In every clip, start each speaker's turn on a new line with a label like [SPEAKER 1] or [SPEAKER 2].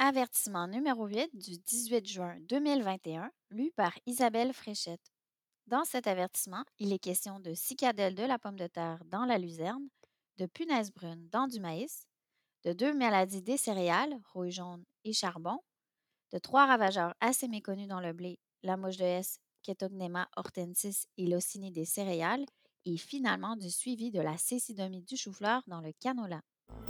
[SPEAKER 1] Avertissement numéro 8 du 18 juin 2021, lu par Isabelle Fréchette. Dans cet avertissement, il est question de cicadelle de la pomme de terre dans la luzerne, de punaise brune dans du maïs, de deux maladies des céréales, rouille jaune et charbon, de trois ravageurs assez méconnus dans le blé, la mouche de Hesse, Chaetognema hortensis et l'ocynie des céréales, et finalement du suivi de la cécidomie du chou-fleur dans le canola.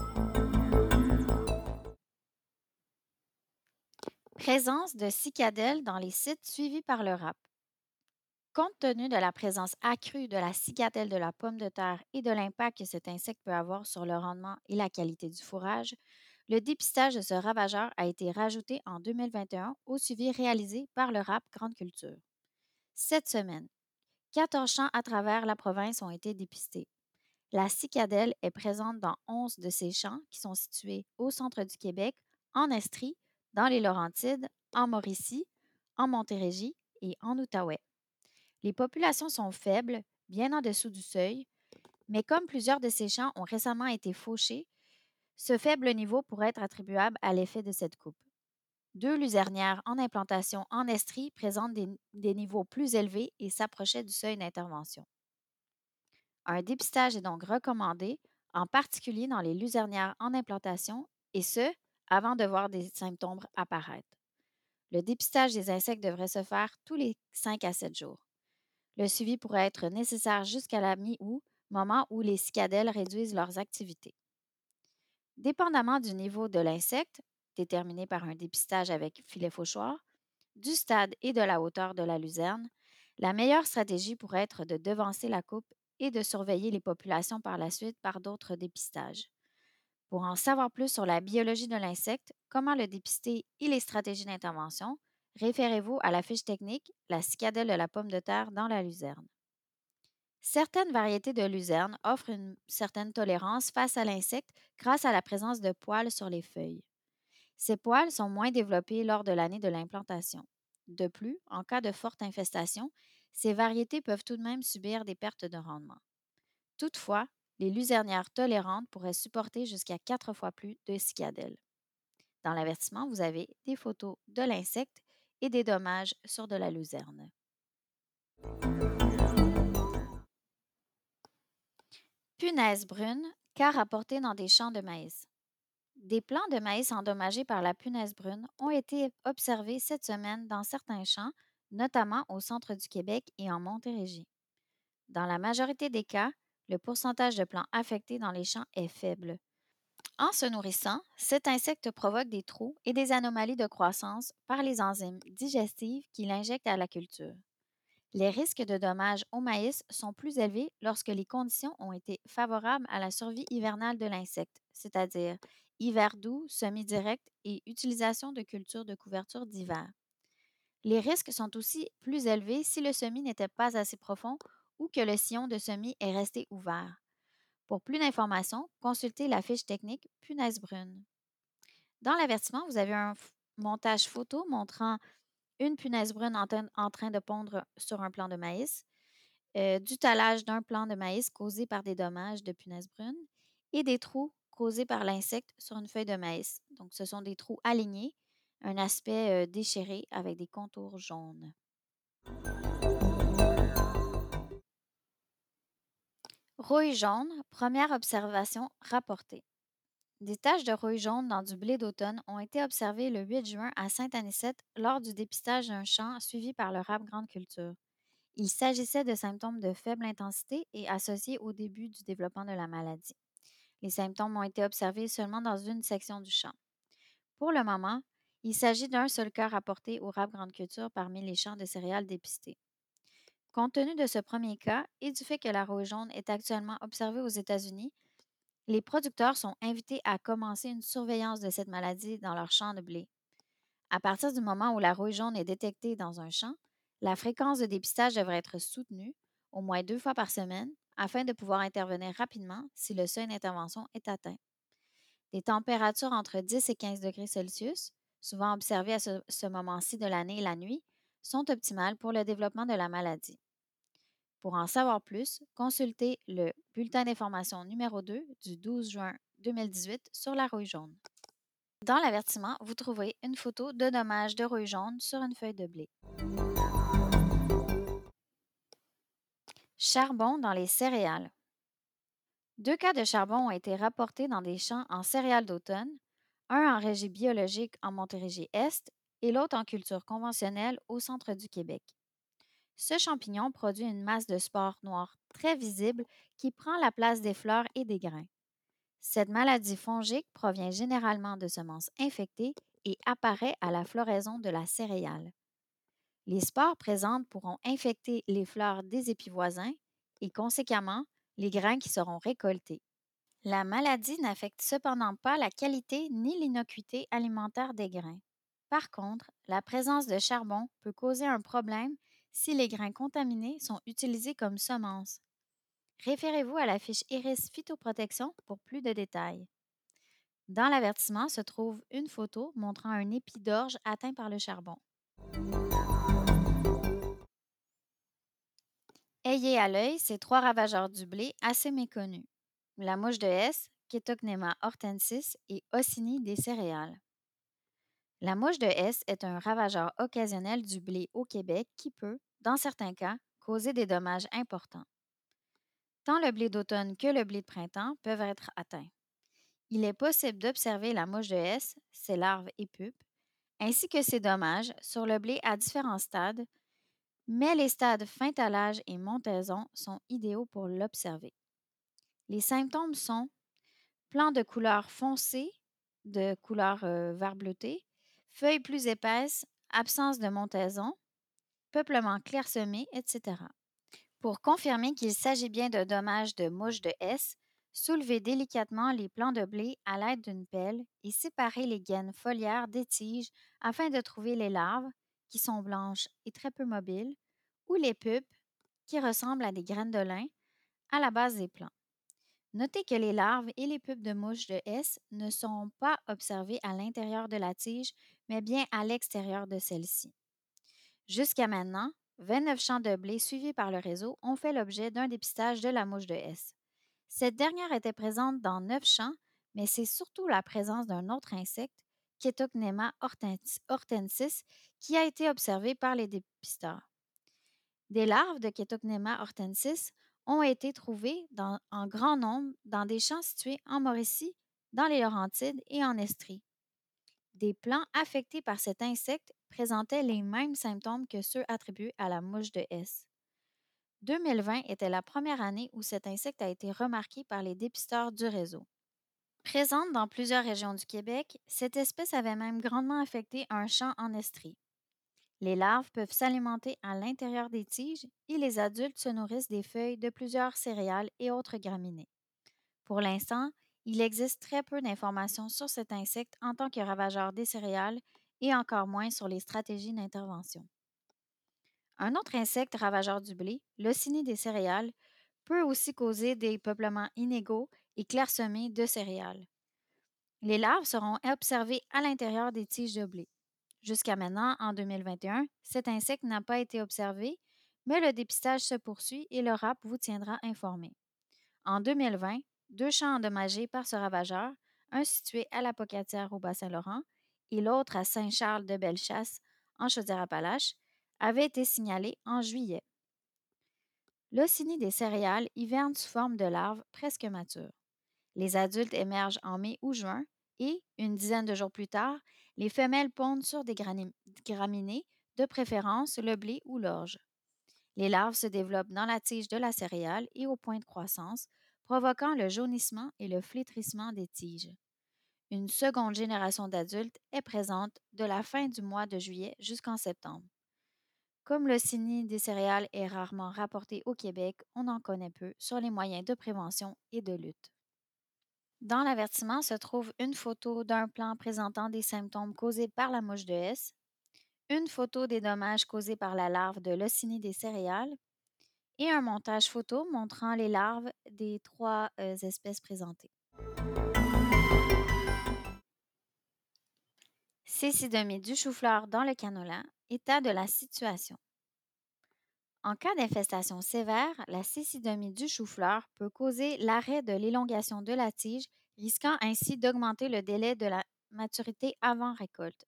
[SPEAKER 1] Présence de cicadelles dans les sites suivis par le rap. Compte tenu de la présence accrue de la cicadelle de la pomme de terre et de l'impact que cet insecte peut avoir sur le rendement et la qualité du fourrage, le dépistage de ce ravageur a été rajouté en 2021 au suivi réalisé par le RAP Grande Culture. Cette semaine, 14 champs à travers la province ont été dépistés. La cicadelle est présente dans 11 de ces champs qui sont situés au centre du Québec, en Estrie, dans les Laurentides, en Mauricie, en Montérégie et en Outaouais. Les populations sont faibles, bien en dessous du seuil, mais comme plusieurs de ces champs ont récemment été fauchés, ce faible niveau pourrait être attribuable à l'effet de cette coupe. Deux luzernières en implantation en Estrie présentent des niveaux plus élevés et s'approchaient du seuil d'intervention. Un dépistage est donc recommandé, en particulier dans les luzernières en implantation, et ce, avant de voir des symptômes apparaître. Le dépistage des insectes devrait se faire tous les 5 à 7 jours. Le suivi pourrait être nécessaire jusqu'à la mi-août, moment où les cicadelles réduisent leurs activités. Dépendamment du niveau de l'insecte, déterminé par un dépistage avec filet fauchoir, du stade et de la hauteur de la luzerne, la meilleure stratégie pourrait être de devancer la coupe et de surveiller les populations par la suite par d'autres dépistages. Pour en savoir plus sur la biologie de l'insecte, comment le dépister et les stratégies d'intervention, référez-vous à la fiche technique La cicadelle de la pomme de terre dans la luzerne. Certaines variétés de luzerne offrent une certaine tolérance face à l'insecte grâce à la présence de poils sur les feuilles. Ces poils sont moins développés lors de l'année de l'implantation. De plus, en cas de forte infestation, ces variétés peuvent tout de même subir des pertes de rendement. Toutefois, les luzernières tolérantes pourraient supporter jusqu'à 4 fois plus de cicadelles. Dans l'avertissement, vous avez des photos de l'insecte et des dommages sur de la luzerne. Punaise brune, cas rapportés dans des champs de maïs. Des plants de maïs endommagés par la punaise brune ont été observés cette semaine dans certains champs, notamment au centre du Québec et en Montérégie. Dans la majorité des cas, le pourcentage de plants affectés dans les champs est faible. En se nourrissant, cet insecte provoque des trous et des anomalies de croissance par les enzymes digestives qu'il injecte à la culture. Les risques de dommages au maïs sont plus élevés lorsque les conditions ont été favorables à la survie hivernale de l'insecte, c'est-à-dire hiver doux, semi-direct et utilisation de cultures de couverture d'hiver. Les risques sont aussi plus élevés si le semis n'était pas assez profond ou que le sillon de semis est resté ouvert. Pour plus d'informations, consultez la fiche technique Punaise brune. Dans l'avertissement, vous avez un montage photo montrant une punaise brune en train de pondre sur un plant de maïs, du talage d'un plant de maïs causé par des dommages de punaise brune et des trous causés par l'insecte sur une feuille de maïs. Donc, ce sont des trous alignés, un aspect déchiré avec des contours jaunes. Rouille jaune, première observation rapportée. Des taches de rouille jaune dans du blé d'automne ont été observées le 8 juin à Saint-Anicette lors du dépistage d'un champ suivi par le RAP Grande Culture. Il s'agissait de symptômes de faible intensité et associés au début du développement de la maladie. Les symptômes ont été observés seulement dans une section du champ. Pour le moment, il s'agit d'un seul cas rapporté au RAP Grande Culture parmi les champs de céréales dépistés. Compte tenu de ce premier cas et du fait que la rouille jaune est actuellement observée aux États-Unis, les producteurs sont invités à commencer une surveillance de cette maladie dans leur champ de blé. À partir du moment où la rouille jaune est détectée dans un champ, la fréquence de dépistage devrait être soutenue, au moins 2 fois par semaine, afin de pouvoir intervenir rapidement si le seuil d'intervention est atteint. Des températures entre 10 et 15 degrés Celsius, souvent observées à ce moment-ci de l'année et la nuit, sont optimales pour le développement de la maladie. Pour en savoir plus, consultez le bulletin d'information numéro 2 du 12 juin 2018 sur la rouille jaune. Dans l'avertissement, vous trouverez une photo de dommage de rouille jaune sur une feuille de blé. Charbon dans les céréales. Deux cas de charbon ont été rapportés dans des champs en céréales d'automne, un en régie biologique en Montérégie-Est et l'autre en culture conventionnelle au centre du Québec. Ce champignon produit une masse de spores noires très visible qui prend la place des fleurs et des grains. Cette maladie fongique provient généralement de semences infectées et apparaît à la floraison de la céréale. Les spores présentes pourront infecter les fleurs des épis voisins et conséquemment les grains qui seront récoltés. La maladie n'affecte cependant pas la qualité ni l'innocuité alimentaire des grains. Par contre, la présence de charbon peut causer un problème si les grains contaminés sont utilisés comme semences. Référez-vous à la fiche Iris Phytoprotection pour plus de détails. Dans l'avertissement se trouve une photo montrant un épi d'orge atteint par le charbon. Ayez à l'œil ces trois ravageurs du blé assez méconnus. La mouche de Hesse, Chaetochnema hortensis et Ossini des céréales. La mouche de Hesse est un ravageur occasionnel du blé au Québec qui peut, dans certains cas, causer des dommages importants. Tant le blé d'automne que le blé de printemps peuvent être atteints. Il est possible d'observer la mouche de Hesse, ses larves et pupes, ainsi que ses dommages sur le blé à différents stades, mais les stades fin talage et montaison sont idéaux pour l'observer. Les symptômes sont plants de couleur foncée, de couleur vert bleuté, feuilles plus épaisses, absence de montaison, peuplement clairsemé, etc. Pour confirmer qu'il s'agit bien de dommages de mouche de Hesse, soulevez délicatement les plants de blé à l'aide d'une pelle et séparez les gaines foliaires des tiges afin de trouver les larves, qui sont blanches et très peu mobiles, ou les pupes, qui ressemblent à des graines de lin, à la base des plants. Notez que les larves et les pupes de mouche de Hesse ne sont pas observées à l'intérieur de la tige, mais bien à l'extérieur de celle-ci. Jusqu'à maintenant, 29 champs de blé suivis par le réseau ont fait l'objet d'un dépistage de la mouche de Hesse. Cette dernière était présente dans 9 champs, mais c'est surtout la présence d'un autre insecte, Chaetochnema hortensis, qui a été observée par les dépisteurs. Des larves de Chaetochnema hortensis ont été trouvées en grand nombre dans des champs situés en Mauricie, dans les Laurentides et en Estrie. Des plants affectés par cet insecte présentaient les mêmes symptômes que ceux attribués à la mouche de Hesse. 2020 était la première année où cet insecte a été remarqué par les dépisteurs du réseau. Présente dans plusieurs régions du Québec, cette espèce avait même grandement affecté un champ en Estrie. Les larves peuvent s'alimenter à l'intérieur des tiges et les adultes se nourrissent des feuilles de plusieurs céréales et autres graminées. Pour l'instant, il existe très peu d'informations sur cet insecte en tant que ravageur des céréales et encore moins sur les stratégies d'intervention. Un autre insecte ravageur du blé, l'Ossini des céréales, peut aussi causer des peuplements inégaux et clairsemés de céréales. Les larves seront observées à l'intérieur des tiges de blé. Jusqu'à maintenant, en 2021, cet insecte n'a pas été observé, mais le dépistage se poursuit et le RAP vous tiendra informé. En 2020, deux champs endommagés par ce ravageur, un situé à la Pocatière au Bas-Saint-Laurent et l'autre à Saint-Charles-de-Bellechasse en Chaudière-Appalaches, avaient été signalés en juillet. L'Ossini des céréales hiverne sous forme de larves presque matures. Les adultes émergent en mai ou juin et, une dizaine de jours plus tard, les femelles pondent sur des graminées, de préférence le blé ou l'orge. Les larves se développent dans la tige de la céréale et au point de croissance, provoquant le jaunissement et le flétrissement des tiges. Une seconde génération d'adultes est présente de la fin du mois de juillet jusqu'en septembre. Comme le cynie des céréales est rarement rapporté au Québec, on en connaît peu sur les moyens de prévention et de lutte. Dans l'avertissement se trouve une photo d'un plant présentant des symptômes causés par la mouche de Hesse, une photo des dommages causés par la larve de l'Ossini des céréales et un montage photo montrant les larves des trois espèces présentées. Cécidomie du chou-fleur dans le canola, état de la situation. En cas d'infestation sévère, la cécidomie du chou-fleur peut causer l'arrêt de l'élongation de la tige, risquant ainsi d'augmenter le délai maturité avant récolte.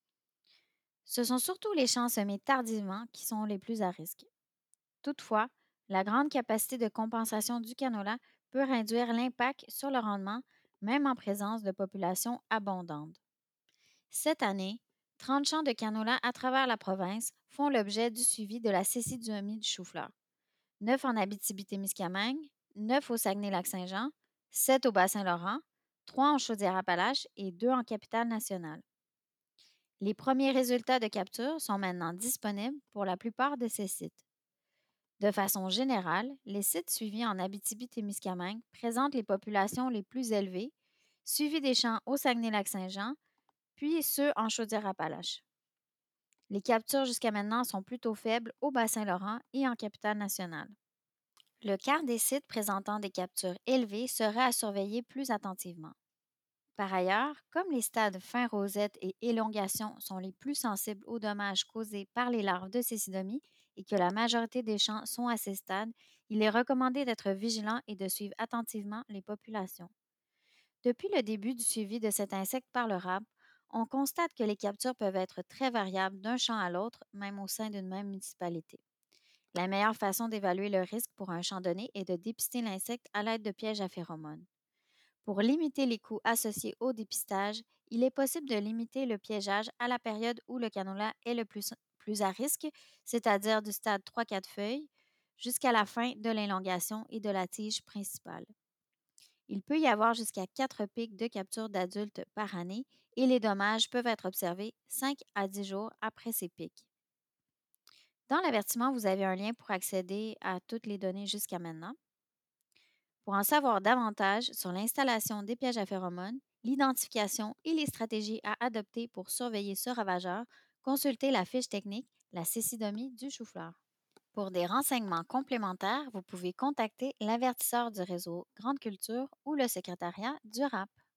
[SPEAKER 1] Ce sont surtout les champs semés tardivement qui sont les plus à risque. Toutefois, la grande capacité de compensation du canola peut réduire l'impact sur le rendement, même en présence de populations abondantes. Cette année, 30 champs de canola à travers la province font l'objet du suivi de la cécidomie du chou-fleur. 9 en Abitibi-Témiscamingue, 9 au Saguenay-Lac-Saint-Jean, 7 au Bassin-Laurent, 3 en Chaudière-Appalaches et 2 en Capitale-Nationale. Les premiers résultats de capture sont maintenant disponibles pour la plupart de ces sites. De façon générale, les sites suivis en Abitibi-Témiscamingue présentent les populations les plus élevées, suivis des champs au Saguenay-Lac-Saint-Jean, puis ceux en Chaudière-Appalaches. Les captures jusqu'à maintenant sont plutôt faibles au Bassin-Laurent et en Capitale-Nationale. Le quart des sites présentant des captures élevées serait à surveiller plus attentivement. Par ailleurs, comme les stades fin rosette et élongation sont les plus sensibles aux dommages causés par les larves de cécidomie et que la majorité des champs sont à ces stades, il est recommandé d'être vigilant et de suivre attentivement les populations. Depuis le début du suivi de cet insecte par le rap, on constate que les captures peuvent être très variables d'un champ à l'autre, même au sein d'une même municipalité. La meilleure façon d'évaluer le risque pour un champ donné est de dépister l'insecte à l'aide de pièges à phéromones. Pour limiter les coûts associés au dépistage, il est possible de limiter le piégeage à la période où le canola est le plus à risque, c'est-à-dire du stade 3-4 feuilles, jusqu'à la fin de l'élongation et de la tige principale. Il peut y avoir jusqu'à 4 pics de capture d'adultes par année et les dommages peuvent être observés 5 à 10 jours après ces pics. Dans l'avertissement, vous avez un lien pour accéder à toutes les données jusqu'à maintenant. Pour en savoir davantage sur l'installation des pièges à phéromones, l'identification et les stratégies à adopter pour surveiller ce ravageur, consultez la fiche technique La cécidomie du chou-fleur. Pour des renseignements complémentaires, vous pouvez contacter l'avertisseur du réseau Grande Culture ou le secrétariat du RAP.